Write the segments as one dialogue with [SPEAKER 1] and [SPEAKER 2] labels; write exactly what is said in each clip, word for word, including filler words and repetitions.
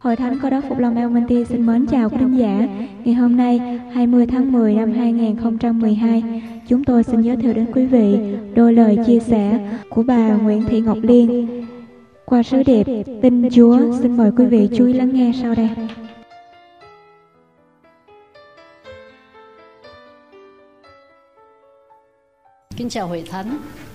[SPEAKER 1] Hội Thánh Cơ Đốc Phục Lâm El Monte xin mến chào quý thính giả. Ngày hôm nay, hai mươi tháng mười năm hai nghìn không trăm mười hai, chúng tôi xin giới thiệu đến quý vị đôi lời chia sẻ của bà Nguyễn Thị Ngọc Liên qua sứ điệp Tin Chúa. Xin mời quý vị chú ý lắng nghe sau đây.
[SPEAKER 2] Kính chào Hội Thánh.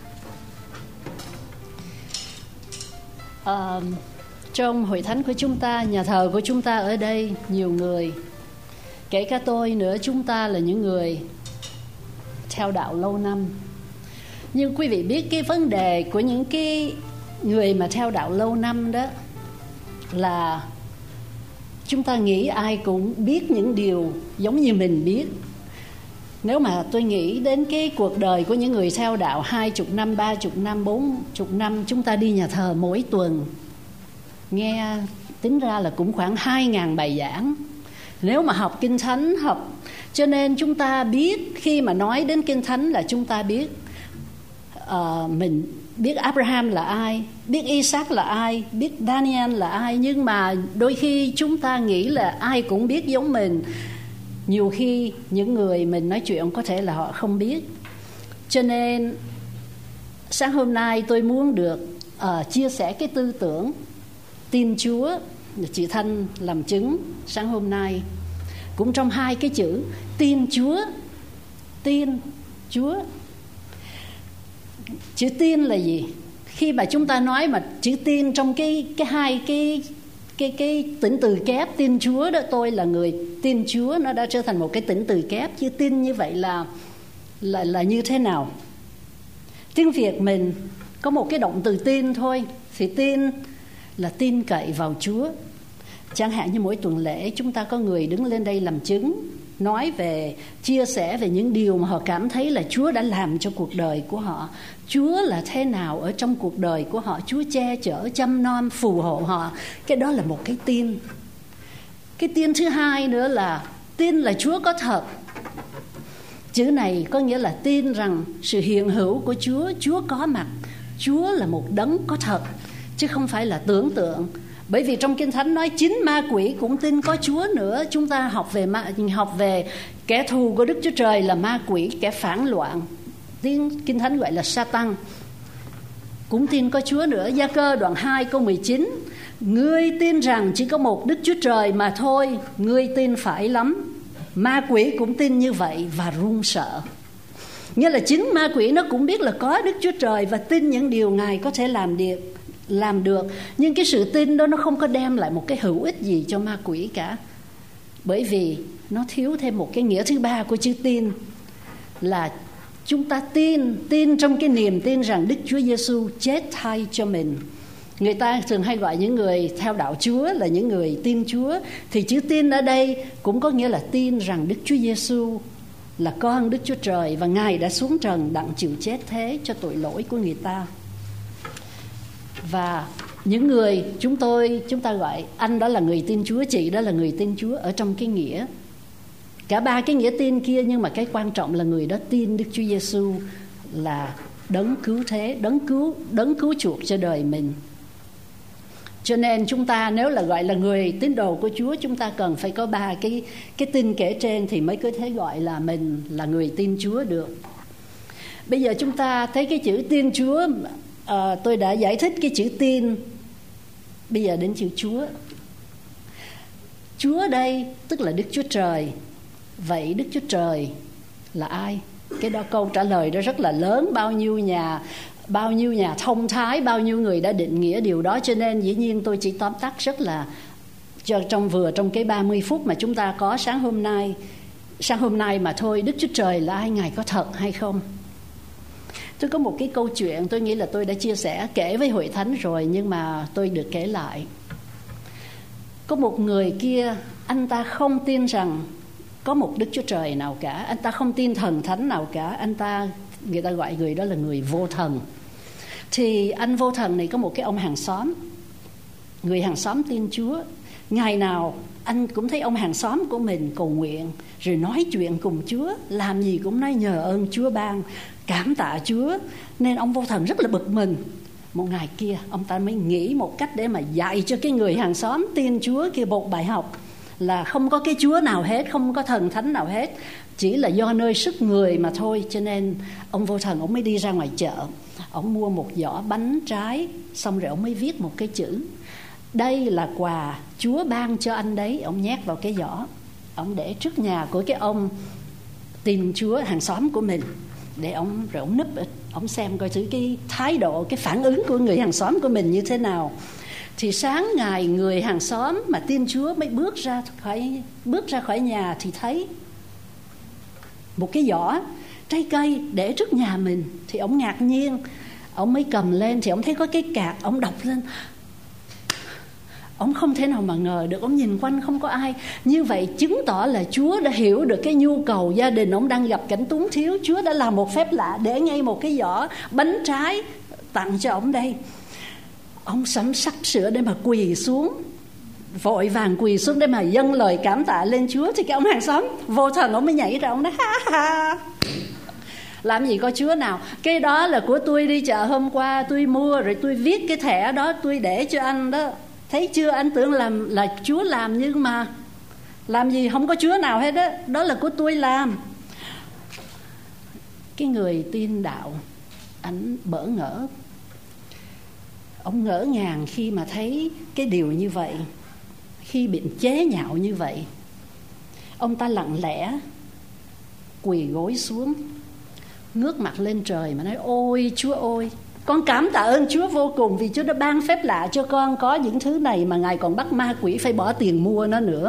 [SPEAKER 2] À, trong Hội Thánh của chúng ta, nhà thờ của chúng ta ở đây, nhiều người, kể cả tôi nữa, chúng ta là những người theo đạo lâu năm. Nhưng quý vị biết cái vấn đề của những cái người mà theo đạo lâu năm đó là chúng ta nghĩ ai cũng biết những điều giống như mình biết. Nếu mà tôi nghĩ đến cái cuộc đời của những người theo đạo hai chục năm, ba chục năm, bốn chục năm, chúng ta đi nhà thờ mỗi tuần, nghe tính ra là cũng khoảng hai ngàn bài giảng. Nếu mà học Kinh Thánh, học, cho nên chúng ta biết, khi mà nói đến Kinh Thánh là chúng ta biết uh, mình biết Abraham là ai, biết Isaac là ai, biết Daniel là ai. Nhưng mà đôi khi chúng ta nghĩ là ai cũng biết giống mình. Nhiều khi những người mình nói chuyện có thể là họ không biết. Cho nên sáng hôm nay tôi muốn được uh, chia sẻ cái tư tưởng tin Chúa. Chị Thanh làm chứng sáng hôm nay cũng trong hai cái chữ tin Chúa. Tin Chúa. Chữ tin là gì? Khi mà chúng ta nói mà chữ tin trong cái cái hai cái cái cái tỉnh từ kép tin Chúa đó, tôi là người tin Chúa, nó đã trở thành một cái tỉnh từ kép. Chứ tin như vậy là là là như thế nào? Tiếng Việt mình có một cái động từ tin thôi, thì tin là tin cậy vào Chúa. Chẳng hạn như mỗi tuần lễ chúng ta có người đứng lên đây làm chứng, nói về, chia sẻ về những điều mà họ cảm thấy là Chúa đã làm cho cuộc đời của họ. Chúa là thế nào ở trong cuộc đời của họ, Chúa che chở, chăm nom, phù hộ họ. Cái đó là một cái tin. Cái tin thứ hai nữa là tin là Chúa có thật. Chữ này có nghĩa là tin rằng sự hiện hữu của Chúa, Chúa có mặt, Chúa là một đấng có thật, chứ không phải là tưởng tượng. Bởi vì trong Kinh Thánh nói chính ma quỷ cũng tin có Chúa nữa. Chúng ta học về học về kẻ thù của Đức Chúa Trời là ma quỷ, kẻ phản loạn. Tiếng Kinh Thánh gọi là Satan, cũng tin có Chúa nữa. Gia Cơ đoạn hai câu mười chín: ngươi tin rằng chỉ có một Đức Chúa Trời mà thôi, ngươi tin phải lắm. Ma quỷ cũng tin như vậy và run sợ. Nghĩa là chính ma quỷ nó cũng biết là có Đức Chúa Trời và tin những điều Ngài có thể làm được. làm được Nhưng cái sự tin đó nó không có đem lại một cái hữu ích gì cho ma quỷ cả. Bởi vì nó thiếu thêm một cái nghĩa thứ ba của chữ tin, là chúng ta tin tin trong cái niềm tin rằng Đức Chúa Giêsu chết thay cho mình. Người ta thường hay gọi những người theo đạo Chúa là những người tin Chúa. Thì chữ tin ở đây cũng có nghĩa là tin rằng Đức Chúa Giêsu là con Đức Chúa Trời và Ngài đã xuống trần đặng chịu chết thế cho tội lỗi của người ta. Và những người chúng tôi chúng ta gọi anh đó là người tin Chúa, chị đó là người tin Chúa ở trong cái nghĩa, cả ba cái nghĩa tin kia. Nhưng mà cái quan trọng là người đó tin Đức Chúa Giêsu là đấng cứu thế, đấng cứu đấng cứu chuộc cho đời mình. Cho nên chúng ta nếu là gọi là người tín đồ của Chúa, chúng ta cần phải có ba cái cái tin kể trên thì mới có thể gọi là mình là người tin Chúa được. Bây giờ chúng ta thấy cái chữ tin Chúa. À, tôi đã giải thích cái chữ tin. Bây giờ đến chữ Chúa. Chúa đây tức là Đức Chúa Trời. Vậy Đức Chúa Trời là ai? Cái đó câu trả lời đó rất là lớn. Bao nhiêu nhà Bao nhiêu nhà thông thái, bao nhiêu người đã định nghĩa điều đó. Cho nên dĩ nhiên tôi chỉ tóm tắt rất là cho trong vừa trong cái ba mươi phút mà chúng ta có sáng hôm nay Sáng hôm nay mà thôi. Đức Chúa Trời là ai? Ngài có thật hay không? Tôi có một cái câu chuyện tôi nghĩ là tôi đã chia sẻ kể với Hội Thánh rồi, nhưng mà tôi được kể lại. Có một người kia, anh ta không tin rằng có một Đức Chúa Trời nào cả, anh ta không tin thần thánh nào cả, anh ta người ta gọi người đó là người vô thần. Thì anh vô thần này có một cái ông hàng xóm, người hàng xóm tin Chúa. Ngày nào anh cũng thấy ông hàng xóm của mình cầu nguyện, rồi nói chuyện cùng Chúa, làm gì cũng nói nhờ ơn Chúa ban, cảm tạ Chúa. Nên ông vô thần rất là bực mình, Một ngày kia ông ta mới nghĩ một cách để mà dạy cho cái người hàng xóm tin Chúa kia một bài học, là không có cái Chúa nào hết, không có thần thánh nào hết, chỉ là do nơi sức người mà thôi. Cho nên ông vô thần ông mới đi ra ngoài chợ, ông mua một giỏ bánh trái, xong rồi ông mới viết một cái chữ: đây là quà Chúa ban cho anh đấy. Ông nhét vào cái giỏ, ông để trước nhà của cái ông tin Chúa hàng xóm của mình, để ông rồi ông núp, ông xem coi thử cái thái độ, cái phản ứng của người hàng xóm của mình như thế nào. Thì sáng ngày người hàng xóm mà tin Chúa mới bước ra khỏi bước ra khỏi nhà thì thấy một cái giỏ trái cây để trước nhà mình. Thì ông ngạc nhiên, ông mới cầm lên thì ông thấy có cái card, ông đọc lên. Ông không thể nào mà ngờ được, ông nhìn quanh không có ai. Như vậy chứng tỏ là Chúa đã hiểu được cái nhu cầu gia đình ông đang gặp cảnh túng thiếu. Chúa đã làm một phép lạ, để ngay một cái giỏ bánh trái tặng cho ông đây. Ông sắm sắp sửa để mà quỳ xuống, vội vàng quỳ xuống để mà dâng lời cảm tạ lên Chúa. Thì cái ông hàng xóm vô thần ông mới nhảy ra, ông nói: ha ha, làm gì có Chúa nào, cái đó là của tôi đi chợ hôm qua, tôi mua rồi tôi viết cái thẻ đó tôi để cho anh đó. Thấy chưa, anh tưởng làm là Chúa làm, nhưng mà làm gì không có Chúa nào hết đó, đó là của tôi làm. Cái người tin đạo anh bỡ ngỡ, ông ngỡ ngàng khi mà thấy cái điều như vậy, khi bị chế nhạo như vậy. Ông ta lặng lẽ quỳ gối xuống, ngước mặt lên trời mà nói: ôi Chúa ơi, con cảm tạ ơn Chúa vô cùng vì Chúa đã ban phép lạ cho con có những thứ này mà Ngài còn bắt ma quỷ phải bỏ tiền mua nó nữa.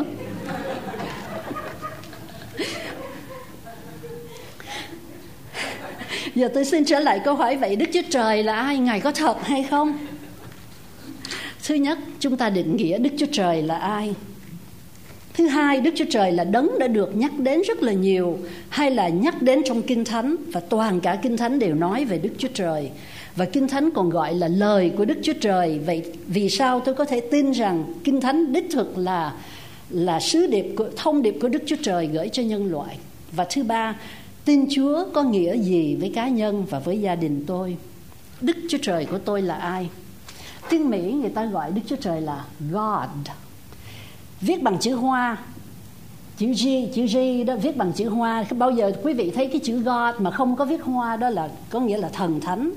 [SPEAKER 2] Giờ tôi xin trở lại câu hỏi, vậy Đức Chúa Trời là ai? Ngài có thật hay không? Thứ nhất, chúng ta định nghĩa Đức Chúa Trời là ai. Thứ hai, Đức Chúa Trời là đấng đã được nhắc đến rất là nhiều, hay là nhắc đến trong Kinh Thánh, và toàn cả Kinh Thánh đều nói về Đức Chúa Trời. Và Kinh Thánh còn gọi là lời của Đức Chúa Trời. Vậy vì sao tôi có thể tin rằng Kinh Thánh đích thực là là sứ điệp của, thông điệp của Đức Chúa Trời gửi cho nhân loại. Và thứ ba, tin Chúa có nghĩa gì với cá nhân và với gia đình tôi? Đức Chúa Trời của tôi là ai? Tiếng Mỹ người ta gọi Đức Chúa Trời là God, viết bằng chữ Hoa, chữ G, chữ G đó viết bằng chữ Hoa. Bao giờ quý vị thấy cái chữ God mà không có viết Hoa, đó là có nghĩa là thần thánh.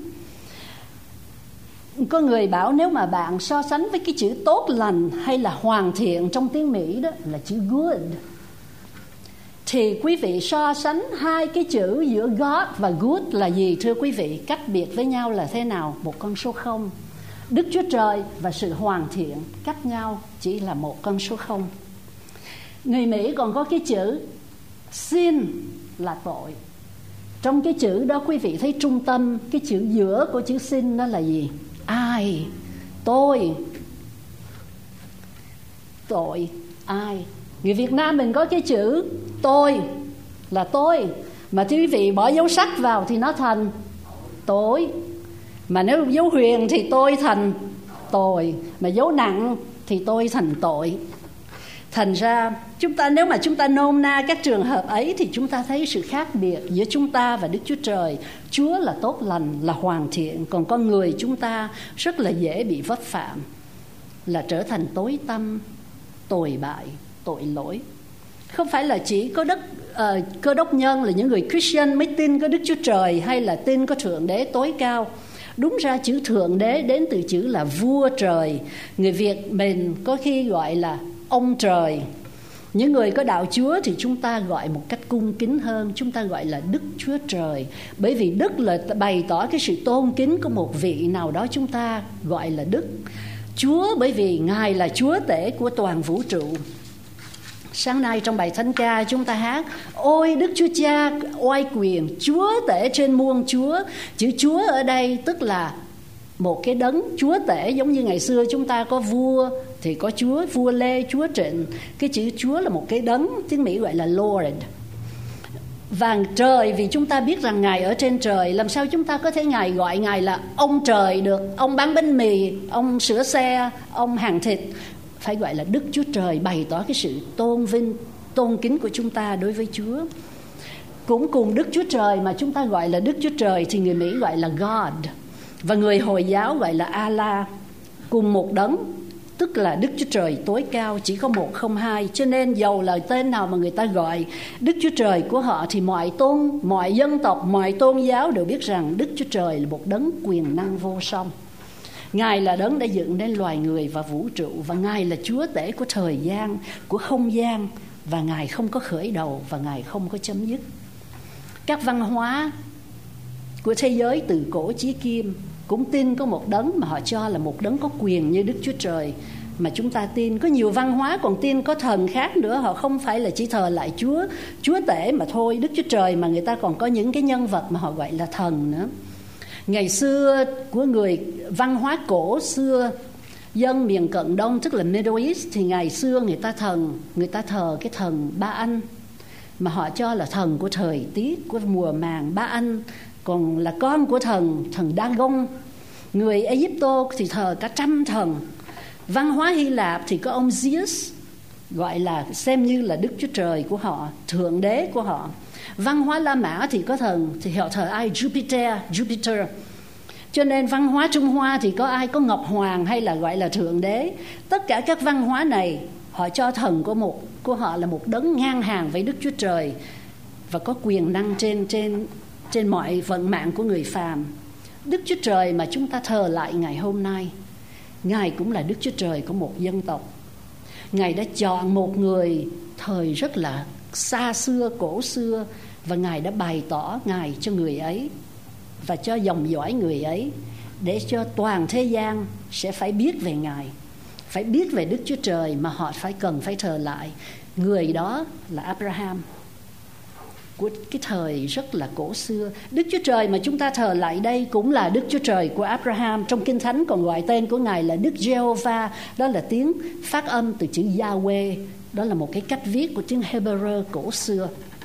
[SPEAKER 2] Có người bảo nếu mà bạn so sánh với cái chữ tốt lành hay là hoàn thiện trong tiếng Mỹ đó là chữ good, thì quý vị so sánh hai cái chữ giữa God và good là gì thưa quý vị? Cách biệt với nhau là thế nào? Một con số không. Đức Chúa Trời và sự hoàn thiện cách nhau chỉ là một con số không. Người Mỹ còn có cái chữ sin là tội. Trong cái chữ đó quý vị thấy trung tâm, cái chữ giữa của chữ sin đó là gì? Ai? Tôi. Tội. Ai? Người Việt Nam mình có cái chữ tôi là tôi, mà quý vị bỏ dấu sắc vào thì nó thành tối. Mà nếu dấu huyền thì tôi thành tội, mà dấu nặng thì tôi thành tội. Thành ra chúng ta, nếu mà chúng ta nôm na các trường hợp ấy thì chúng ta thấy sự khác biệt giữa chúng ta và Đức Chúa Trời. Chúa là tốt lành, là hoàn thiện, còn con người chúng ta rất là dễ bị vấp phạm, là trở thành tối tăm, tồi bại, tội lỗi. Không phải là chỉ có đất uh, cơ đốc nhân là những người Christian mới tin có Đức Chúa Trời hay là tin có Thượng Đế tối cao. Đúng ra chữ Thượng Đế đến từ chữ là vua trời. Người Việt mình có khi gọi là ông trời. Những người có đạo Chúa thì chúng ta gọi một cách cung kính hơn, chúng ta gọi là Đức Chúa Trời. Bởi vì Đức là bày tỏ cái sự tôn kính của một vị nào đó, chúng ta gọi là Đức. Chúa bởi vì Ngài là Chúa tể của toàn vũ trụ. Sáng nay trong bài thánh ca chúng ta hát: ôi Đức Chúa Cha oai quyền, Chúa tể trên muôn Chúa. Chữ Chúa ở đây tức là một cái đấng Chúa tể, giống như ngày xưa chúng ta có vua thì có Chúa, vua Lê, Chúa Trịnh. Cái chữ Chúa là một cái đấng, tiếng Mỹ gọi là Lord. Và trời, vì chúng ta biết rằng Ngài ở trên trời, làm sao chúng ta có thể Ngài gọi Ngài là ông trời được? Ông bán bánh mì, ông sửa xe, ông hàng thịt. Phải gọi là Đức Chúa Trời, bày tỏ cái sự tôn vinh, tôn kính của chúng ta đối với Chúa. Cũng cùng Đức Chúa Trời mà chúng ta gọi là Đức Chúa Trời thì người Mỹ gọi là God. và người Hồi giáo gọi là Allah, cùng một đấng, tức là Đức Chúa Trời tối cao, chỉ có một không hai. Cho nên dầu là tên nào mà người ta gọi Đức Chúa Trời của họ, thì mọi tôn, mọi dân tộc, mọi tôn giáo đều biết rằng Đức Chúa Trời là một đấng quyền năng vô song. Ngài là đấng đã dựng nên loài người và vũ trụ, và Ngài là Chúa tể của thời gian, của không gian, và Ngài không có khởi đầu và Ngài không có chấm dứt. Các văn hóa của thế giới từ cổ chí kim cũng tin có một đấng mà họ cho là một đấng có quyền như Đức Chúa Trời, mà chúng ta tin. Có nhiều văn hóa còn tin có thần khác nữa, họ không phải là chỉ thờ lại Chúa Chúa tể mà thôi, Đức Chúa Trời, mà người ta còn có những cái nhân vật mà họ gọi là thần nữa. Ngày xưa của người văn hóa cổ xưa, dân miền Cận Đông tức là Middle East, thì ngày xưa người ta thần người ta thờ cái thần Ba Anh, mà họ cho là thần của thời tiết, của mùa màng. Ba Anh còn là con của thần thần Dagon. Người Egypto thì thờ cả trăm thần. Văn hóa Hy Lạp thì có ông Zeus, gọi là xem như là Đức Chúa Trời của họ, thượng đế của họ. Văn hóa La Mã thì có thần, thì họ thờ ai? Jupiter, Jupiter. Cho nên văn hóa Trung Hoa thì có ai? Có Ngọc Hoàng, hay là gọi là thượng đế. Tất cả các văn hóa này họ cho thần của một của họ là một đấng ngang hàng với Đức Chúa Trời và có quyền năng trên trên trên mọi vận mạng của người phàm. Đức Chúa Trời mà chúng ta thờ lại ngày hôm nay, Ngài cũng là Đức Chúa Trời của một dân tộc. Ngài đã chọn một người thời rất là xa xưa, cổ xưa, và Ngài đã bày tỏ Ngài cho người ấy và cho dòng dõi người ấy, để cho toàn thế gian sẽ phải biết về Ngài, phải biết về Đức Chúa Trời mà họ phải cần phải thờ lại. Người đó là Abraham của cái thời rất là cổ xưa. Đức Chúa Trời mà chúng ta thờ lại đây cũng là Đức Chúa Trời của Abraham. Trong Kinh Thánh còn gọi tên của Ngài là Đức Giê-hô-va. Đó là tiếng phát âm từ chữ Yahweh. Đó là một cái cách viết của tiếng Hebrew cổ xưa.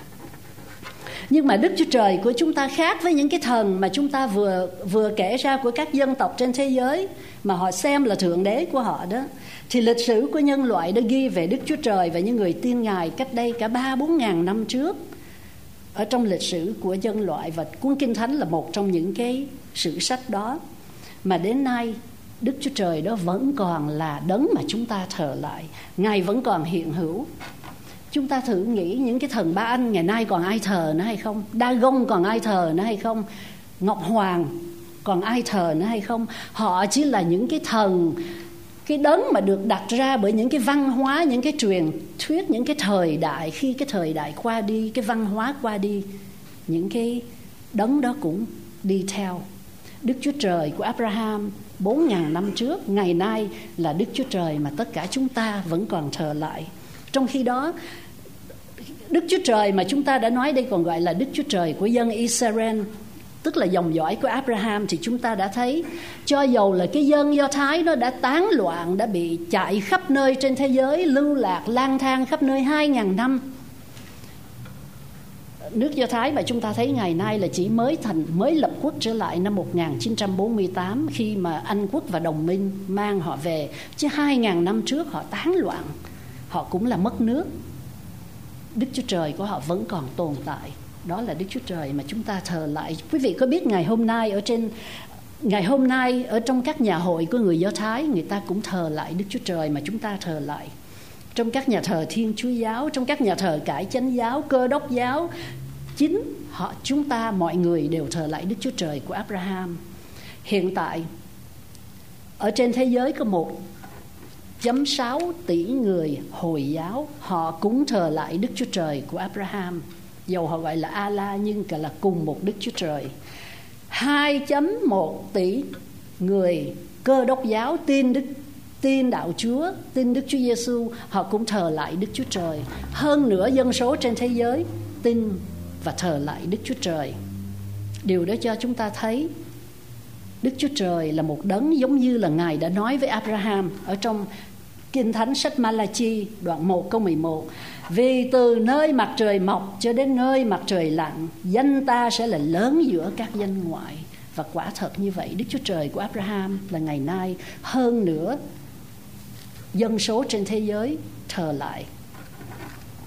[SPEAKER 2] Nhưng mà Đức Chúa Trời của chúng ta khác với những cái thần mà chúng ta vừa vừa kể ra của các dân tộc trên thế giới mà họ xem là thượng đế của họ đó. Thì lịch sử của nhân loại đã ghi về Đức Chúa Trời và những người tin Ngài cách đây cả ba bốn ngàn năm trước ở trong lịch sử của nhân loại, và cuốn Kinh Thánh là một trong những cái sử sách đó. Mà đến nay Đức Chúa Trời đó vẫn còn là đấng mà chúng ta thờ lại. Ngài vẫn còn hiện hữu. Chúng ta thử nghĩ những cái thần Ba Anh ngày nay còn ai thờ nữa hay không? Dagon còn ai thờ nữa hay không? Ngọc Hoàng còn ai thờ nữa hay không? Họ chỉ là những cái thần, cái đấng mà được đặt ra bởi những cái văn hóa, những cái truyền thuyết, những cái thời đại. Khi cái thời đại qua đi, cái văn hóa qua đi, những cái đấng đó cũng đi theo. Đức Chúa Trời của Abraham bốn ngàn năm trước, ngày nay là Đức Chúa Trời mà tất cả chúng ta vẫn còn thờ lại. Trong khi đó, Đức Chúa Trời mà chúng ta đã nói đây còn gọi là Đức Chúa Trời của dân Israel, tức là dòng dõi của Abraham, thì chúng ta đã thấy cho dầu là cái dân Do Thái nó đã tán loạn, đã bị chạy khắp nơi trên thế giới, lưu lạc lang thang khắp nơi hai ngàn năm. Nước Do Thái mà chúng ta thấy ngày nay là chỉ mới thành mới lập quốc trở lại năm một nghìn chín trăm bốn mươi tám, khi mà Anh quốc và đồng minh mang họ về, chứ hai ngàn năm trước họ tán loạn, họ cũng là mất nước. Đức Chúa Trời của họ vẫn còn tồn tại. Đó là Đức Chúa Trời mà chúng ta thờ lại. Quý vị có biết ngày hôm nay ở trên ngày hôm nay ở trong các nhà hội của người Do Thái, người ta cũng thờ lại Đức Chúa Trời mà chúng ta thờ lại. Trong các nhà thờ Thiên Chúa giáo, trong các nhà thờ Cải Chánh giáo, Cơ Đốc giáo, chính họ chúng ta mọi người đều thờ lại Đức Chúa Trời của Abraham. Hiện tại ở trên thế giới có một phẩy sáu tỷ người Hồi giáo, họ cũng thờ lại Đức Chúa Trời của Abraham. Dầu họ gọi là Allah nhưng cả là cùng một Đức Chúa Trời. hai phẩy một tỷ người Cơ Đốc giáo tin Đức tin đạo Chúa, tin Đức Chúa Giêsu, họ cũng thờ lại Đức Chúa Trời. Hơn nữa dân số trên thế giới tin và thờ lại Đức Chúa Trời. Điều đó cho chúng ta thấy Đức Chúa Trời là một đấng giống như là Ngài đã nói với Abraham ở trong Kinh Thánh sách Ma-la-chi đoạn một câu mười một. Vì từ nơi mặt trời mọc cho đến nơi mặt trời lặn, danh ta sẽ là lớn giữa các danh ngoại. Và quả thật như vậy, Đức Chúa Trời của Abraham là ngày nay hơn nữa dân số trên thế giới thờ lại.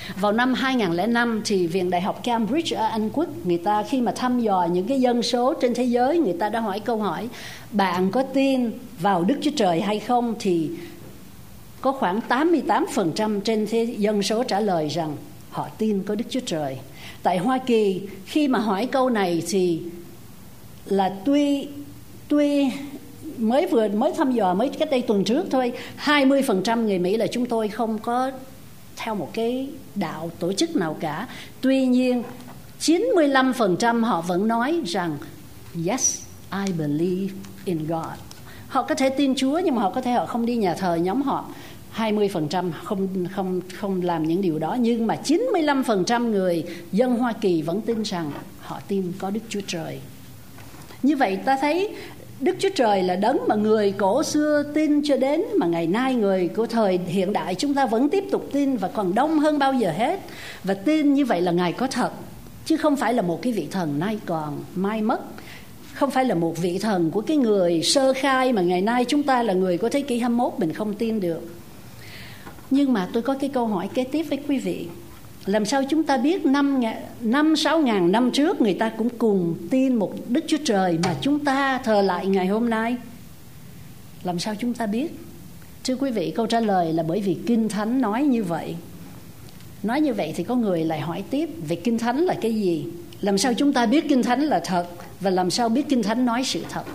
[SPEAKER 2] Vào năm hai không không năm thì Viện Đại học Cambridge ở Anh Quốc, người ta khi mà thăm dò những cái dân số trên thế giới, người ta đã hỏi câu hỏi: bạn có tin vào Đức Chúa Trời hay không? Thì có khoảng tám mươi tám phần trăm trên thế dân số trả lời rằng họ tin có Đức Chúa Trời. Tại Hoa Kỳ, khi mà hỏi câu này thì là tuy tuy mới vừa mới thăm dò mới cách đây tuần trước thôi, hai mươi phần trăm người Mỹ là chúng tôi không có theo một cái đạo tổ chức nào cả. Tuy nhiên chín mươi lăm phần trăm họ vẫn nói rằng yes, I believe in God. Họ có thể tin Chúa nhưng mà họ có thể họ không đi nhà thờ nhóm họ. hai mươi phần trăm không không không làm những điều đó, nhưng mà chín mươi lăm phần trăm người dân Hoa Kỳ vẫn tin rằng họ tin có Đức Chúa Trời. Như vậy ta thấy Đức Chúa Trời là đấng mà người cổ xưa tin cho đến mà ngày nay người của thời hiện đại chúng ta vẫn tiếp tục tin, và còn đông hơn bao giờ hết. Và tin như vậy là Ngài có thật, chứ không phải là một cái vị thần nay còn mai mất, không phải là một vị thần của cái người sơ khai mà ngày nay chúng ta là người của thế kỷ hai mươi mốt mình không tin được. Nhưng mà tôi có cái câu hỏi kế tiếp với quý vị: làm sao chúng ta biết năm sáu ngàn năm trước người ta cũng cùng tin một Đức Chúa Trời mà chúng ta thờ lại ngày hôm nay? Làm sao chúng ta biết? Thưa quý vị, câu trả lời là bởi vì Kinh Thánh nói như vậy. Nói như vậy thì có người lại hỏi tiếp về Kinh Thánh là cái gì? Làm sao chúng ta biết Kinh Thánh là thật? Và làm sao biết Kinh Thánh nói sự thật?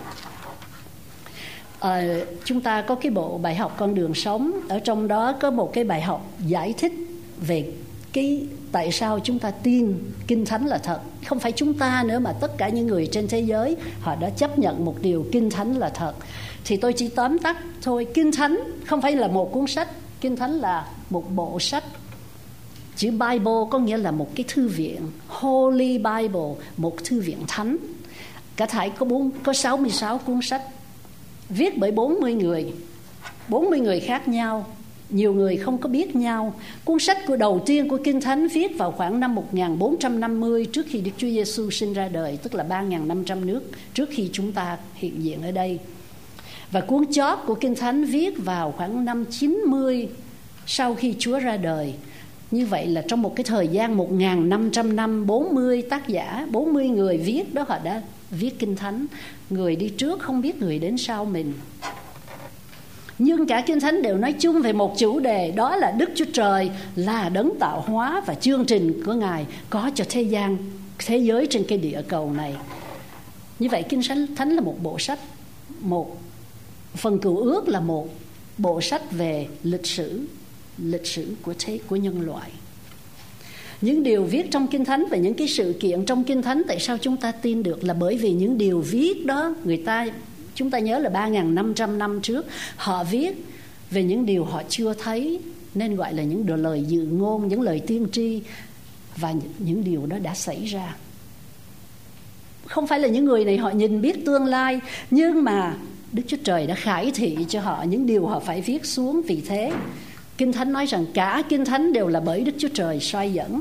[SPEAKER 2] À, chúng ta có cái bộ bài học Con Đường Sống. Ở trong đó có một cái bài học giải thích về cái tại sao chúng ta tin Kinh Thánh là thật. Không phải chúng ta nữa mà tất cả những người trên thế giới họ đã chấp nhận một điều Kinh Thánh là thật. Thì tôi chỉ tóm tắt thôi. Kinh Thánh không phải là một cuốn sách. Kinh Thánh là một bộ sách. Chữ Bible có nghĩa là một cái thư viện. Holy Bible, một thư viện thánh. Cả thảy có, bốn, có sáu mươi sáu cuốn sách, viết bởi bốn mươi người, bốn mươi người khác nhau. Nhiều người không có biết nhau. Cuốn sách của đầu tiên của Kinh Thánh viết vào khoảng năm một nghìn bốn trăm năm mươi, trước khi Đức Chúa Giêsu sinh ra đời, tức là ba nghìn năm trăm nước trước khi chúng ta hiện diện ở đây. Và cuốn chót của Kinh Thánh viết vào khoảng năm chín mươi sau khi Chúa ra đời. Như vậy là trong một cái thời gian một nghìn năm trăm năm, bốn mươi tác giả, bốn mươi người viết đó, họ đã viết Kinh Thánh. Người đi trước không biết người đến sau mình. Nhưng cả Kinh Thánh đều nói chung về một chủ đề, đó là Đức Chúa Trời là đấng tạo hóa, và chương trình của Ngài có cho thế gian, thế giới trên cái địa cầu này. Như vậy Kinh Thánh là một bộ sách. Một phần Cựu Ước là một bộ sách về lịch sử, lịch sử của thế của nhân loại. Những điều viết trong Kinh Thánh và những cái sự kiện trong Kinh Thánh, tại sao chúng ta tin được là bởi vì những điều viết đó, người ta, chúng ta nhớ là ba nghìn năm trăm năm trước, họ viết về những điều họ chưa thấy, nên gọi là những lời dự ngôn, những lời tiên tri, và những điều đó đã xảy ra. Không phải là những người này họ nhìn biết tương lai, nhưng mà Đức Chúa Trời đã khải thị cho họ những điều họ phải viết xuống. Vì thế Kinh Thánh nói rằng cả Kinh Thánh đều là bởi Đức Chúa Trời soi dẫn.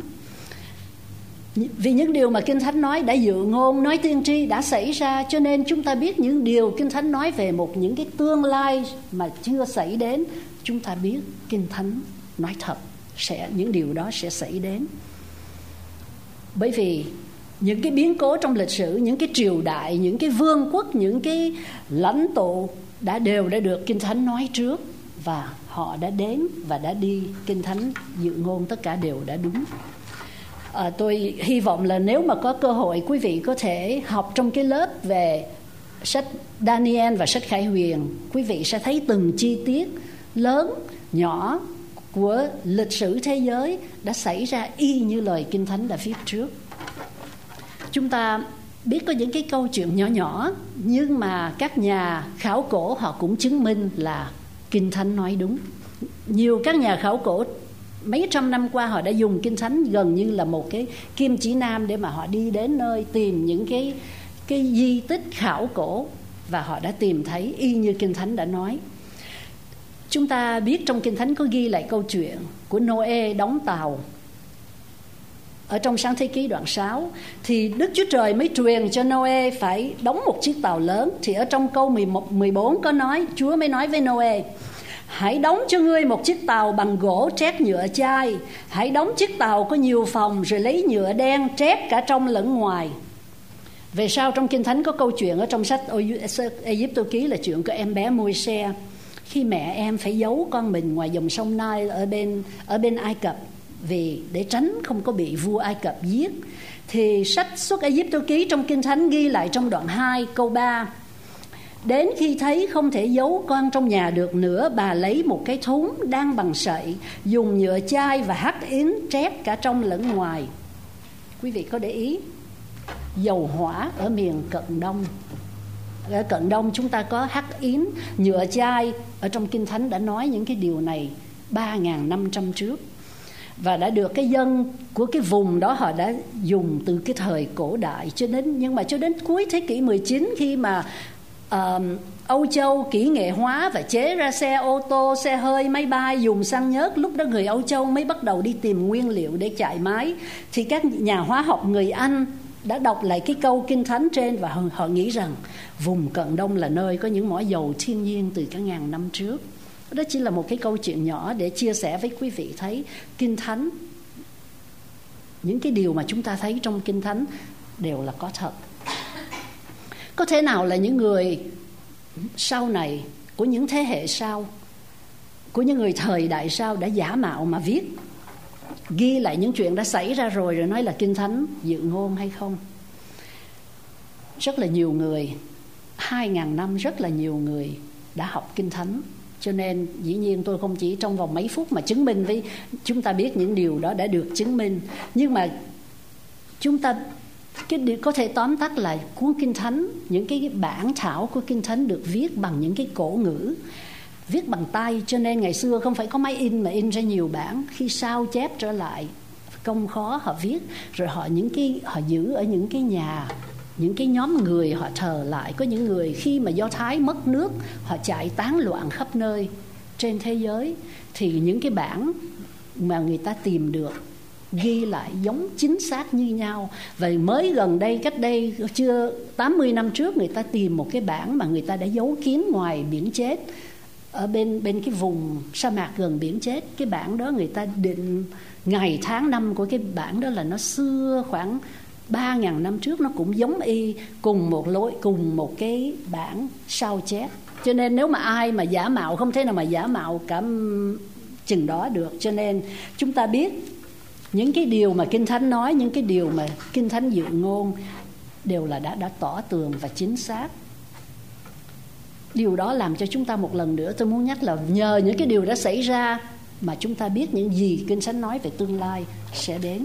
[SPEAKER 2] Vì những điều mà Kinh Thánh nói đã dự ngôn, nói tiên tri đã xảy ra, cho nên chúng ta biết những điều Kinh Thánh nói về một những cái tương lai mà chưa xảy đến. Chúng ta biết Kinh Thánh nói thật, sẽ những điều đó sẽ xảy đến. Bởi vì những cái biến cố trong lịch sử, những cái triều đại, những cái vương quốc, những cái lãnh tụ đã đều đã được Kinh Thánh nói trước, và họ đã đến và đã đi. Kinh Thánh dự ngôn tất cả đều đã đúng. À, tôi hy vọng là nếu mà có cơ hội, quý vị có thể học trong cái lớp về sách Daniel và sách Khải Huyền. Quý vị sẽ thấy từng chi tiết lớn, nhỏ của lịch sử thế giới đã xảy ra y như lời Kinh Thánh đã viết trước. Chúng ta biết có những cái câu chuyện nhỏ nhỏ, nhưng mà các nhà khảo cổ họ cũng chứng minh là Kinh Thánh nói đúng. Nhiều các nhà khảo cổ mấy trăm năm qua họ đã dùng Kinh Thánh gần như là một cái kim chỉ nam để mà họ đi đến nơi tìm những cái, cái di tích khảo cổ, và họ đã tìm thấy y như Kinh Thánh đã nói. Chúng ta biết trong Kinh Thánh có ghi lại câu chuyện của Noe đóng tàu. Ở trong Sáng Thế Ký đoạn sáu thì Đức Chúa Trời mới truyền cho Noe phải đóng một chiếc tàu lớn. Thì ở trong câu mười bốn có nói, Chúa mới nói với Noe: Hãy đóng cho ngươi một chiếc tàu bằng gỗ trét nhựa chai. Hãy đóng chiếc tàu có nhiều phòng, rồi lấy nhựa đen trét cả trong lẫn ngoài. Về sau trong Kinh Thánh có câu chuyện ở trong sách Ê-díp-tô ký là chuyện của em bé Môi-se. Khi mẹ em phải giấu con mình ngoài dòng sông Nile ở bên, ở bên Ai Cập, vì để tránh không có bị vua Ai Cập giết, thì sách Xuất Ê-díp-tô ký trong Kinh Thánh ghi lại trong đoạn hai câu ba: đến khi thấy không thể giấu con trong nhà được nữa, bà lấy một cái thúng đan bằng sậy, dùng nhựa chai và hắc yến trét cả trong lẫn ngoài. Quý vị có để ý, dầu hỏa ở miền Cận Đông, ở Cận Đông chúng ta có hắc yến, nhựa chai. Ở trong Kinh Thánh đã nói những cái điều này ba nghìn năm trăm trước, và đã được cái dân của cái vùng đó họ đã dùng từ cái thời cổ đại cho đến, nhưng mà cho đến cuối thế kỷ mười chín, khi mà uh, Âu Châu kỹ nghệ hóa và chế ra xe ô tô, xe hơi, máy bay dùng xăng nhớt, lúc đó người Âu Châu mới bắt đầu đi tìm nguyên liệu để chạy máy. Thì các nhà hóa học người Anh đã đọc lại cái câu Kinh Thánh trên, và họ, họ nghĩ rằng vùng Cận Đông là nơi có những mỏ dầu thiên nhiên từ cả ngàn năm trước. Đó chỉ là một cái câu chuyện nhỏ để chia sẻ với quý vị thấy Kinh Thánh, những cái điều mà chúng ta thấy trong Kinh Thánh đều là có thật. Có thể nào là những người sau này, của những thế hệ sau, của những người thời đại sau đã giả mạo mà viết, ghi lại những chuyện đã xảy ra rồi rồi nói là Kinh Thánh dự ngôn hay không? Rất là nhiều người, hai ngàn năm rất là nhiều người đã học Kinh Thánh. Cho nên dĩ nhiên tôi không chỉ trong vòng mấy phút mà chứng minh với chúng ta biết những điều đó đã được chứng minh. Nhưng mà chúng ta cái điều có thể tóm tắt là cuốn Kinh Thánh, những cái bản thảo của Kinh Thánh được viết bằng những cái cổ ngữ, viết bằng tay. Cho nên ngày xưa không phải có máy in mà in ra nhiều bản. Khi sao chép trở lại công khó họ viết, rồi họ những cái họ giữ ở những cái nhà, những cái nhóm người họ thờ lại. Có những người khi mà Do Thái mất nước, họ chạy tán loạn khắp nơi trên thế giới, thì những cái bản mà người ta tìm được ghi lại giống chính xác như nhau. Và mới gần đây, cách đây chưa tám mươi năm trước, người ta tìm một cái bản mà người ta đã giấu kín ngoài biển chết, ở bên bên cái vùng sa mạc gần biển chết. Cái bản đó người ta định ngày tháng năm của cái bản đó là nó xưa khoảng ba ngàn năm trước, nó cũng giống y cùng một lối, cùng một cái bản sao chép. Cho nên nếu mà ai mà giả mạo, không thể nào mà giả mạo cả chừng đó được. Cho nên chúng ta biết những cái điều mà Kinh Thánh nói, những cái điều mà Kinh Thánh dự ngôn đều là đã, đã tỏ tường và chính xác. Điều đó làm cho chúng ta một lần nữa, tôi muốn nhắc là nhờ những cái điều đã xảy ra mà chúng ta biết những gì Kinh Thánh nói về tương lai sẽ đến.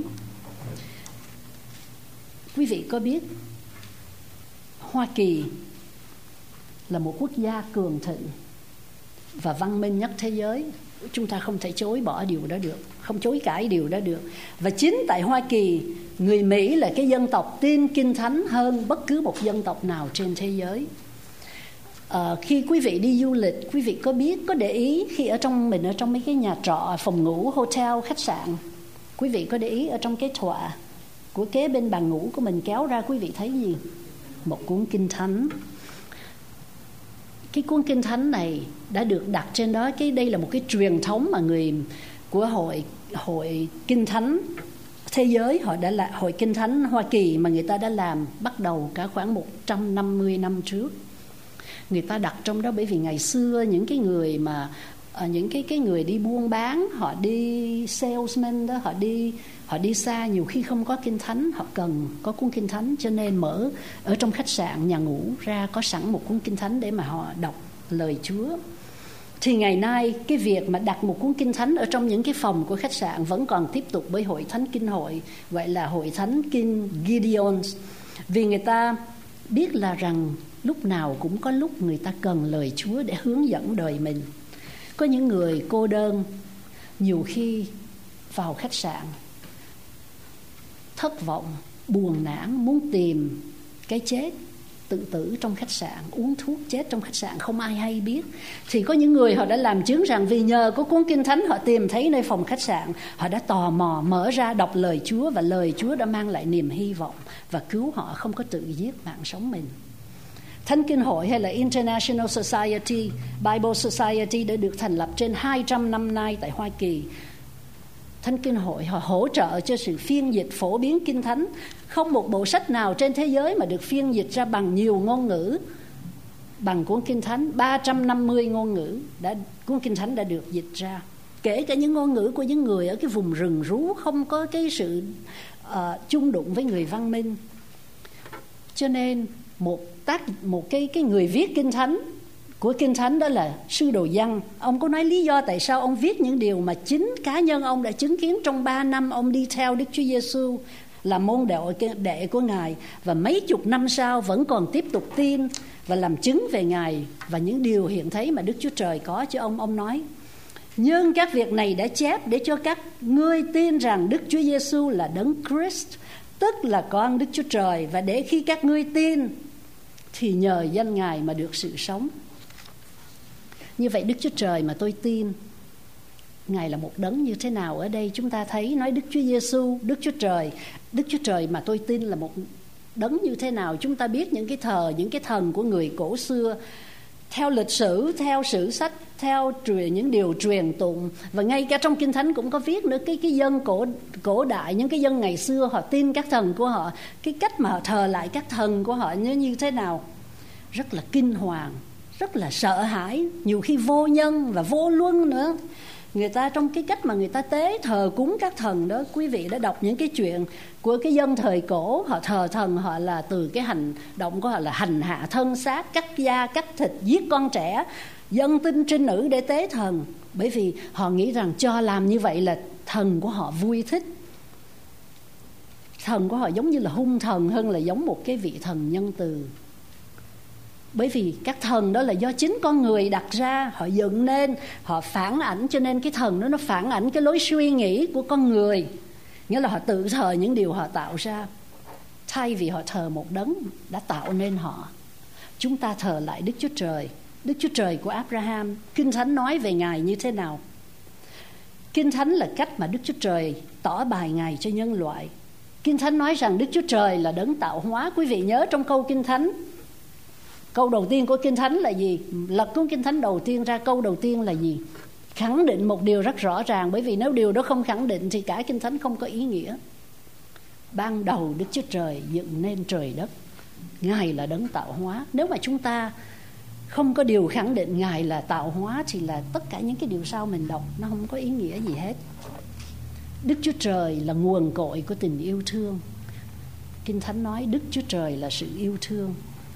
[SPEAKER 2] Quý vị có biết Hoa Kỳ là một quốc gia cường thịnh và văn minh nhất thế giới. Chúng ta không thể chối bỏ điều đó được, không chối cãi điều đó được. Và chính tại Hoa Kỳ, người Mỹ là cái dân tộc tin Kinh Thánh hơn bất cứ một dân tộc nào trên thế giới. À, khi quý vị đi du lịch, quý vị có biết, có để ý khi ở trong mình ở trong mấy cái nhà trọ, phòng ngủ, hotel, khách sạn, quý vị có để ý ở trong cái tọa của kế bên bàn ngủ của mình kéo ra, quý vị thấy gì? Một cuốn Kinh Thánh. Cái cuốn Kinh Thánh này đã được đặt trên đó. Cái đây là một cái truyền thống mà người của hội hội Kinh Thánh thế giới, họ đã là hội Kinh Thánh Hoa Kỳ mà người ta đã làm bắt đầu cả khoảng một trăm năm mươi năm trước. Người ta đặt trong đó bởi vì ngày xưa những cái người mà những cái cái người đi buôn bán, họ đi salesman đó, họ đi họ đi xa, nhiều khi không có Kinh Thánh, họ cần có cuốn Kinh Thánh, cho nên mở ở trong khách sạn, nhà ngủ ra có sẵn một cuốn Kinh Thánh để mà họ đọc lời Chúa. Thì ngày nay cái việc mà đặt một cuốn Kinh Thánh ở trong những cái phòng của khách sạn vẫn còn tiếp tục bởi hội thánh kinh hội, gọi là hội thánh kinh Gideon, vì người ta biết là rằng lúc nào cũng có lúc người ta cần lời Chúa để hướng dẫn đời mình. Có những người cô đơn, nhiều khi vào khách sạn thất vọng, buồn nản, muốn tìm cái chết, tự tử trong khách sạn, uống thuốc chết trong khách sạn, không ai hay biết. Thì có những người họ đã làm chứng rằng vì nhờ có cuốn Kinh Thánh họ tìm thấy nơi phòng khách sạn, họ đã tò mò mở ra đọc lời Chúa, và lời Chúa đã mang lại niềm hy vọng và cứu họ không có tự giết mạng sống mình. Thánh Kinh Hội hay là International Society, Bible Society đã được thành lập trên hai trăm năm nay tại Hoa Kỳ. Thánh Kinh Hội họ hỗ trợ cho sự phiên dịch phổ biến Kinh Thánh. Không một bộ sách nào trên thế giới mà được phiên dịch ra bằng nhiều ngôn ngữ bằng cuốn Kinh Thánh. Ba trăm năm mươi ngôn ngữ đã, cuốn Kinh Thánh đã được dịch ra. Kể cả những ngôn ngữ của những người ở cái vùng rừng rú, không có cái sự uh, chung đụng với người văn minh. Cho nên một tác một cái cái người viết Kinh Thánh của Kinh Thánh đó là sư Đồ Giăng. Ông có nói lý do tại sao ông viết những điều mà chính cá nhân ông đã chứng kiến trong ba năm ông đi theo Đức Chúa Giêsu là môn đệ, đệ của Ngài, và mấy chục năm sau vẫn còn tiếp tục tin và làm chứng về Ngài và những điều hiện thấy mà Đức Chúa Trời có cho ông. Ông nói: nhưng các việc này đã chép để cho các ngươi tin rằng Đức Chúa Giêsu là Đấng Christ, tức là con Đức Chúa Trời, và để khi các ngươi tin thì nhờ danh Ngài mà được sự sống. Như vậy Đức Chúa Trời mà tôi tin, Ngài là một đấng như thế nào? Ở đây chúng ta thấy nói Đức Chúa Giêsu, Đức Chúa Trời. Đức Chúa Trời mà tôi tin là một đấng như thế nào? Chúng ta biết những cái thờ, những cái thần của người cổ xưa, theo lịch sử, theo sử sách, theo truyền những điều truyền tụng, và ngay cả trong Kinh Thánh cũng có viết nữa. Cái cái dân cổ cổ đại, những cái dân ngày xưa họ tin các thần của họ, cái cách mà họ thờ lại các thần của họ như như thế nào, rất là kinh hoàng, rất là sợ hãi, nhiều khi vô nhân và vô luân nữa. Người ta trong cái cách mà người ta tế thờ cúng các thần đó, quý vị đã đọc những cái chuyện của cái dân thời cổ, họ thờ thần họ là từ cái hành động của họ là hành hạ thân xác, cắt da, cắt thịt, giết con trẻ, dân tinh trinh nữ để tế thần, bởi vì họ nghĩ rằng cho làm như vậy là thần của họ vui thích. Thần của họ giống như là hung thần hơn là giống một cái vị thần nhân từ. Bởi vì các thần đó là do chính con người đặt ra, họ dựng nên, họ phản ảnh, cho nên cái thần đó nó phản ảnh cái lối suy nghĩ của con người. Nghĩa là họ tự thờ những điều họ tạo ra, thay vì họ thờ một đấng đã tạo nên họ. Chúng ta thờ lại Đức Chúa Trời, Đức Chúa Trời của Abraham. Kinh Thánh nói về Ngài như thế nào? Kinh Thánh là cách mà Đức Chúa Trời tỏ bài Ngài cho nhân loại. Kinh Thánh nói rằng Đức Chúa Trời là đấng tạo hóa. Quý vị nhớ trong câu Kinh Thánh, câu đầu tiên của Kinh Thánh là gì? Lật cuốn Kinh Thánh đầu tiên ra, câu đầu tiên là gì? Khẳng định một điều rất rõ ràng, bởi vì nếu điều đó không khẳng định thì cả Kinh Thánh không có ý nghĩa. Ban đầu Đức Chúa Trời dựng nên trời đất, Ngài là đấng tạo hóa. Nếu mà chúng ta không có điều khẳng định Ngài là tạo hóa thì là tất cả những cái điều sau mình đọc nó không có ý nghĩa gì hết. Đức Chúa Trời là nguồn cội của tình yêu thương. Kinh Thánh nói Đức Chúa Trời là sự yêu thương.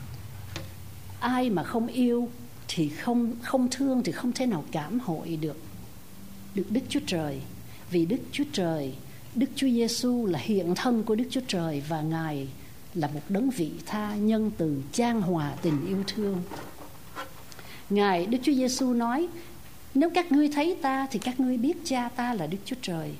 [SPEAKER 2] Ai mà không yêu thì không không thương thì không thể nào cảm hội được được Đức Chúa Trời. Vì Đức Chúa Trời, Đức Chúa Giêsu là hiện thân của Đức Chúa Trời, và Ngài là một đấng vị tha, nhân từ, chan hòa tình yêu thương. Ngài Đức Chúa Giêsu nói: nếu các ngươi thấy ta thì các ngươi biết cha ta là Đức Chúa Trời.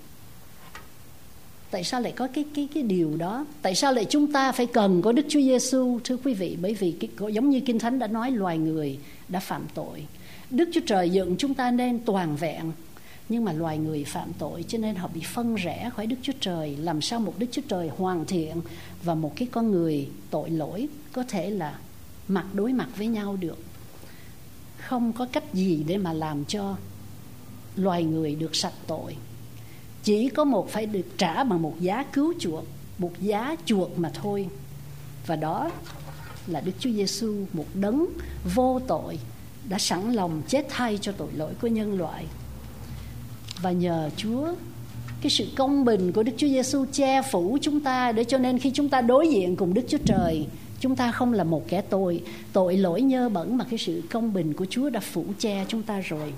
[SPEAKER 2] Tại sao lại có cái cái cái điều đó? Tại sao lại chúng ta phải cần có Đức Chúa Giêsu, thưa quý vị? Bởi vì cái, giống như Kinh Thánh đã nói, loài người đã phạm tội. Đức Chúa Trời dựng chúng ta nên toàn vẹn, nhưng mà loài người phạm tội, cho nên họ bị phân rẽ khỏi Đức Chúa Trời. Làm sao một Đức Chúa Trời hoàn thiện và một cái con người tội lỗi có thể là mặt đối mặt với nhau được? Không có cách gì để mà làm cho loài người được sạch tội. Chỉ có một phải được trả bằng một giá cứu chuộc, một giá chuộc mà thôi. Và đó là Đức Chúa Giêsu, một đấng vô tội đã sẵn lòng chết thay cho tội lỗi của nhân loại. Và nhờ Chúa, cái sự công bình của Đức Chúa Giêsu che phủ chúng ta, để cho nên khi chúng ta đối diện cùng Đức Chúa Trời, chúng ta không là một kẻ tội tội lỗi nhơ bẩn, mà cái sự công bình của Chúa đã phủ che chúng ta rồi.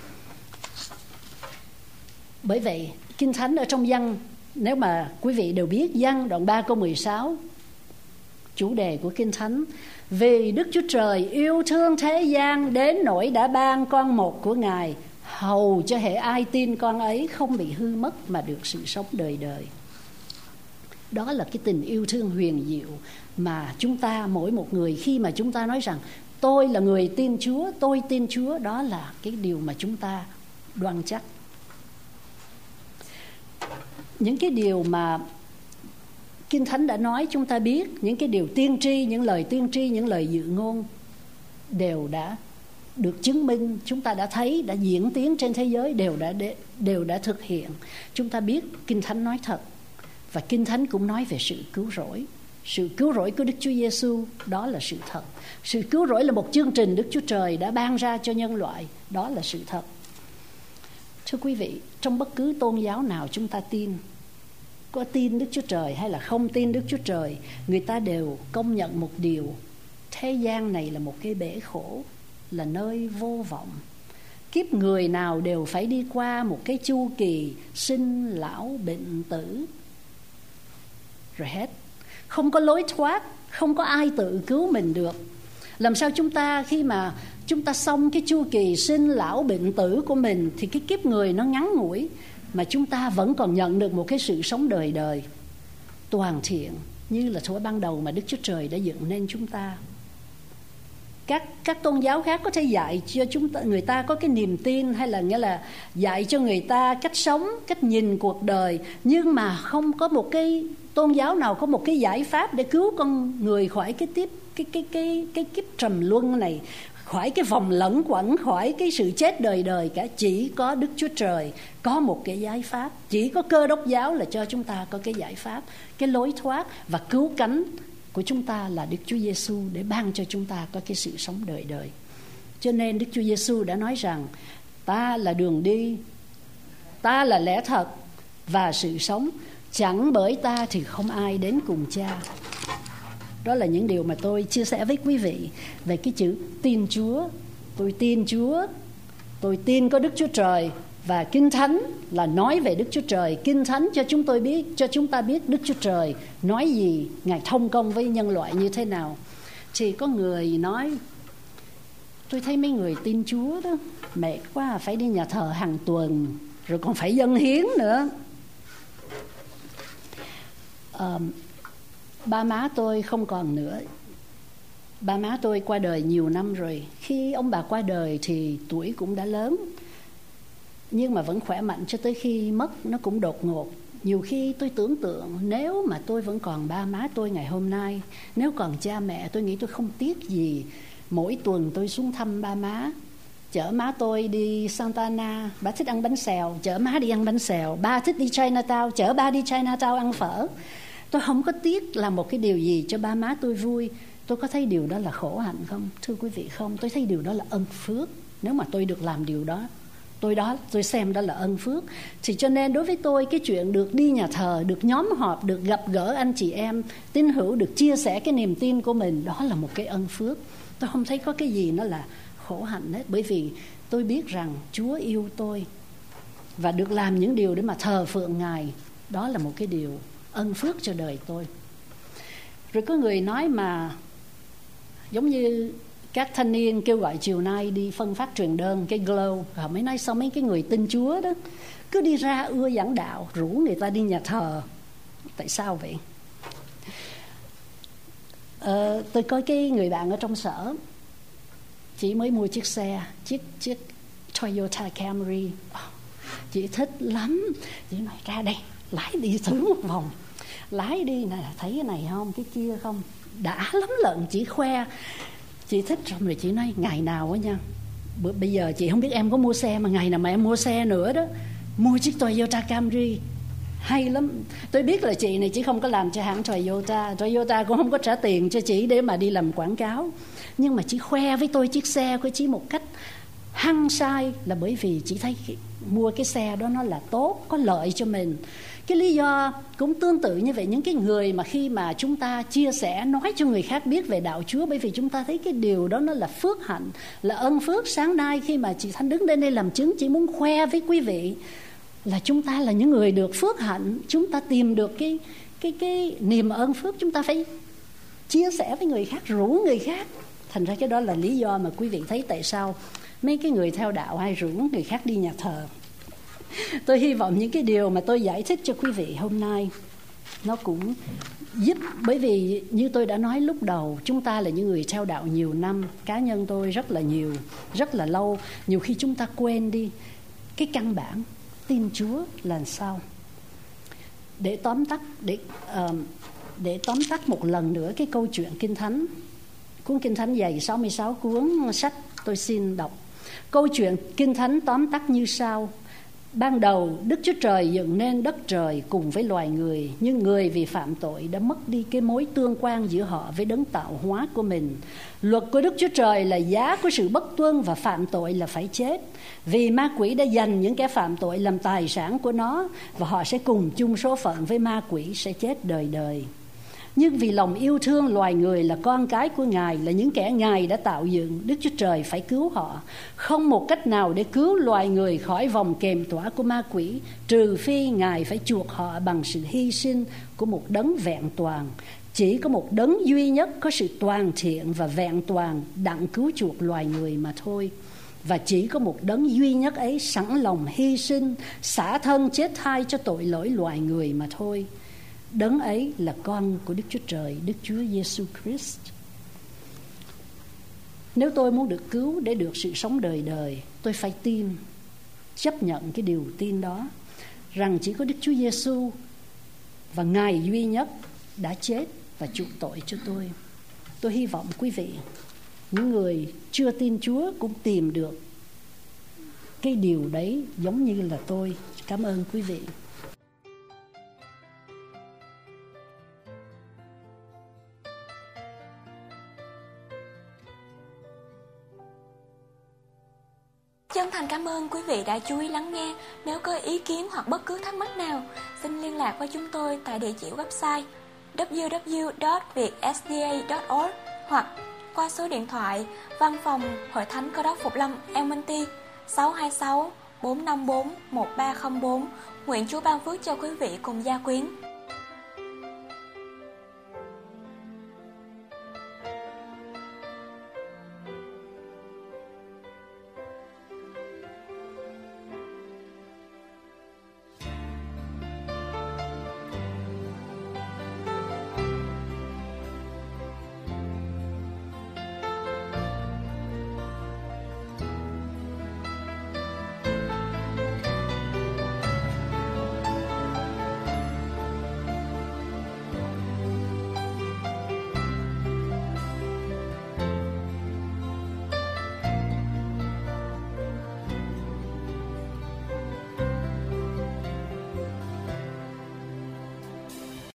[SPEAKER 2] Bởi vậy Kinh Thánh ở trong Giăng, nếu mà quý vị đều biết Giăng đoạn ba câu mười sáu, chủ đề của Kinh Thánh: vì Đức Chúa Trời yêu thương thế gian đến nỗi đã ban con một của Ngài, hầu cho hễ ai tin con ấy không bị hư mất mà được sự sống đời đời. Đó là cái tình yêu thương huyền diệu mà chúng ta, mỗi một người, khi mà chúng ta nói rằng tôi là người tin Chúa, tôi tin Chúa, đó là cái điều mà chúng ta đoan chắc. Những cái điều mà Kinh Thánh đã nói chúng ta biết những cái điều tiên tri, những lời tiên tri, những lời dự ngôn đều đã được chứng minh, chúng ta đã thấy, đã diễn tiến trên thế giới, đều đã đều đã thực hiện. Chúng ta biết Kinh Thánh nói thật, và Kinh Thánh cũng nói về sự cứu rỗi. Sự cứu rỗi của Đức Chúa Giêsu đó là sự thật. Sự cứu rỗi là một chương trình Đức Chúa Trời đã ban ra cho nhân loại, đó là sự thật. Thưa quý vị, trong bất cứ tôn giáo nào chúng ta tin, có tin Đức Chúa Trời hay là không tin Đức Chúa Trời, người ta đều công nhận một điều: thế gian này là một cái bể khổ, là nơi vô vọng. Kiếp người nào đều phải đi qua một cái chu kỳ sinh lão bệnh tử, rồi hết. Không có lối thoát, không có ai tự cứu mình được. Làm sao chúng ta khi mà chúng ta xong cái chu kỳ sinh lão bệnh tử của mình thì cái kiếp người nó ngắn ngủi, mà chúng ta vẫn còn nhận được một cái sự sống đời đời toàn thiện như là thuở ban đầu mà Đức Chúa Trời đã dựng nên chúng ta. Các các tôn giáo khác có thể dạy cho chúng ta, người ta có cái niềm tin, hay là nghĩa là dạy cho người ta cách sống, cách nhìn cuộc đời, nhưng mà không có một cái tôn giáo nào có một cái giải pháp để cứu con người khỏi cái tiếp cái cái cái cái kiếp trầm luân này, khỏi cái vòng lẫn quẩn, khỏi cái sự chết đời đời cả. Chỉ có Đức Chúa Trời có một cái giải pháp, chỉ có Cơ Đốc giáo là cho chúng ta có cái giải pháp, cái lối thoát, và cứu cánh của chúng ta là Đức Chúa Giêsu để ban cho chúng ta có cái sự sống đời đời. Cho nên Đức Chúa Giêsu đã nói rằng: ta là đường đi, ta là lẽ thật và sự sống, chẳng bởi ta thì không ai đến cùng Cha. Đó là những điều mà tôi chia sẻ với quý vị về cái chữ tin Chúa. Tôi tin Chúa, tôi tin có Đức Chúa Trời, và Kinh Thánh là nói về Đức Chúa Trời. Kinh Thánh cho chúng tôi biết, cho chúng ta biết Đức Chúa Trời nói gì, Ngài thông công với nhân loại như thế nào. Thì có người nói: tôi thấy mấy người tin Chúa đó mệt quá, phải đi nhà thờ hàng tuần, rồi còn phải dâng hiến nữa. À, ba má tôi không còn nữa. Ba má tôi qua đời nhiều năm rồi. Khi ông bà qua đời thì tuổi cũng đã lớn, nhưng mà vẫn khỏe mạnh cho tới khi mất. Nó cũng đột ngột. Nhiều khi tôi tưởng tượng nếu mà tôi vẫn còn ba má tôi ngày hôm nay, nếu còn cha mẹ, tôi nghĩ tôi không tiếc gì mỗi tuần tôi xuống thăm ba má, chở má tôi đi Santa Ana. Ba thích ăn bánh xèo, chở má đi ăn bánh xèo. Ba thích đi Chinatown, chở ba đi Chinatown ăn phở. Tôi không có tiếc làm một cái điều gì cho ba má tôi vui. Tôi có thấy điều đó là khổ hạnh không? Thưa quý vị, không. Tôi thấy điều đó là ân phước. Nếu mà tôi được làm điều đó, tôi đó tôi xem đó là ân phước. Thì cho nên đối với tôi, cái chuyện được đi nhà thờ, được nhóm họp, được gặp gỡ anh chị em tín hữu, được chia sẻ cái niềm tin của mình, đó là một cái ân phước. Tôi không thấy có cái gì nó là khổ hạnh hết, bởi vì tôi biết rằng Chúa yêu tôi, và được làm những điều để mà thờ phượng Ngài, đó là một cái điều ân phước cho đời tôi. Rồi có người nói mà giống như các thanh niên kêu gọi chiều nay đi phân phát truyền đơn, cái Glow, họ mới nói sao mấy cái người tin Chúa đó cứ đi ra ưa giảng đạo, rủ người ta đi nhà thờ. Tại sao vậy? Ờ, tôi có cái người bạn ở trong sở, chị mới mua chiếc xe, chiếc chiếc Toyota Camry. Chị thích lắm. Chị nói ra đây, lái đi thử một vòng. Lái đi nè, thấy cái này không, cái kia không, đã lắm lận. Chị khoe chị thích, xong rồi chị nói ngày nào á nha, bây giờ chị không biết em có mua xe, mà ngày nào mà em mua xe nữa đó, mua chiếc Toyota Camry hay lắm. Tôi biết là chị này chỉ không có làm cho hãng Toyota, Toyota cũng không có trả tiền cho chị để mà đi làm quảng cáo, nhưng mà chị khoe với tôi chiếc xe của chị một cách hăng say, là bởi vì chị thấy mua cái xe đó nó là tốt, có lợi cho mình. Cái lý do cũng tương tự như vậy. Những cái người mà khi mà chúng ta chia sẻ, nói cho người khác biết về đạo Chúa, bởi vì chúng ta thấy cái điều đó nó là phước hạnh, là ân phước. Sáng nay khi mà chị Thanh đứng đến đây làm chứng, chị muốn khoe với quý vị là chúng ta là những người được phước hạnh. Chúng ta tìm được cái cái cái niềm ơn phước, chúng ta phải chia sẻ với người khác, rủ người khác. Thành ra cái đó là lý do mà quý vị thấy tại sao mấy cái người theo đạo hay rủ người khác đi nhà thờ. Tôi hy vọng những cái điều mà tôi giải thích cho quý vị hôm nay nó cũng giúp, bởi vì như tôi đã nói lúc đầu, chúng ta là những người theo đạo nhiều năm. Cá nhân tôi rất là nhiều, rất là lâu. Nhiều khi chúng ta quên đi cái căn bản tin Chúa là sao. Để tóm tắt, để uh, để tóm tắt một lần nữa cái câu chuyện Kinh Thánh. Cuốn Kinh Thánh dày sáu mươi sáu cuốn sách, tôi xin đọc. Câu chuyện Kinh Thánh tóm tắt như sau. Ban đầu Đức Chúa Trời dựng nên đất trời cùng với loài người, nhưng người vì phạm tội đã mất đi cái mối tương quan giữa họ với đấng tạo hóa của mình. Luật của Đức Chúa Trời là giá của sự bất tuân và phạm tội là phải chết. Vì ma quỷ đã dành những kẻ phạm tội làm tài sản của nó, và họ sẽ cùng chung số phận với ma quỷ, sẽ chết đời đời. Nhưng vì lòng yêu thương loài người là con cái của Ngài, là những kẻ Ngài đã tạo dựng, Đức Chúa Trời phải cứu họ. Không một cách nào để cứu loài người khỏi vòng kềm tỏa của ma quỷ, trừ phi Ngài phải chuộc họ bằng sự hy sinh của một đấng vẹn toàn. Chỉ có một đấng duy nhất có sự toàn thiện và vẹn toàn đặng cứu chuộc loài người mà thôi. Và chỉ có một đấng duy nhất ấy sẵn lòng hy sinh, xả thân chết thay cho tội lỗi loài người mà thôi. Đấng ấy là con của Đức Chúa Trời, Đức Chúa Giêsu Christ. Nếu tôi muốn được cứu để được sự sống đời đời, tôi phải tin, chấp nhận cái điều tin đó, rằng chỉ có Đức Chúa Giêsu và Ngài duy nhất đã chết và chuộc tội cho tôi. Tôi hy vọng quý vị, những người chưa tin Chúa cũng tìm được cái điều đấy giống như là tôi. Cảm ơn quý vị.
[SPEAKER 1] Chân thành cảm ơn quý vị đã chú ý lắng nghe. Nếu có ý kiến hoặc bất cứ thắc mắc nào, xin liên lạc với chúng tôi tại địa chỉ website w w w chấm việt s d a chấm org hoặc qua số điện thoại Văn phòng Hội Thánh Cơ Đốc Phục Lâm El Monte sáu hai sáu bốn năm bốn một ba không bốn. Nguyện Chúa ban phước cho quý vị cùng gia quyến.